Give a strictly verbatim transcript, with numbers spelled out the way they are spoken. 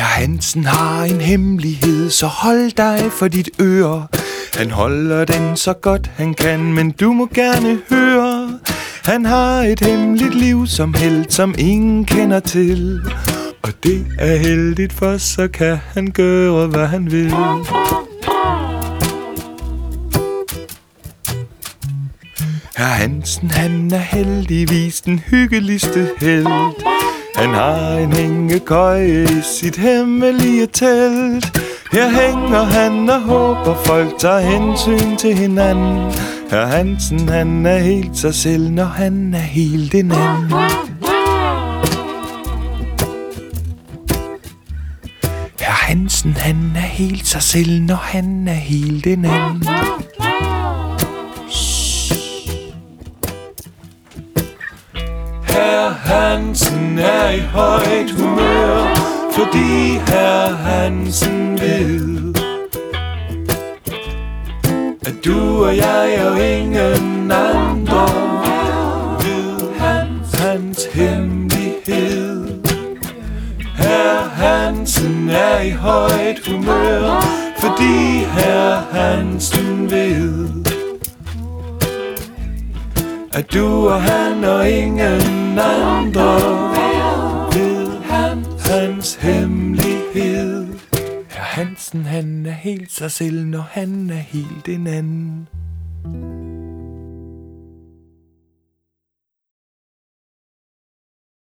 Herr Hansen har en hemmelighed, så hold dig for dit øre. Han holder den så godt han kan, men du må gerne høre. Han har et hemmeligt liv som helt, som ingen kender til. Og det er heldigt, for så kan han gøre, hvad han vil. Herr Hansen, han er heldigvis den hyggeligste helt. Han har en hængekøje i sit hemmelige telt. Her hænger han og håber folk tager hensyn til hinanden. Herr Hansen, han er helt sig selv, når han er helt en anden. Herr Hansen, han er helt sig selv, når han er helt en anden. Herr Hansen er i højt humør, fordi Herr Hansen ved, at du og jeg og ingen andre ved hans, hans hemmelighed. Herr Hansen er i højt humør, fordi Herr Hansen ved, at du og han og ingen andre ved hans hemmelighed. Herr Hansen, han er helt sig selv, når han er helt en anden.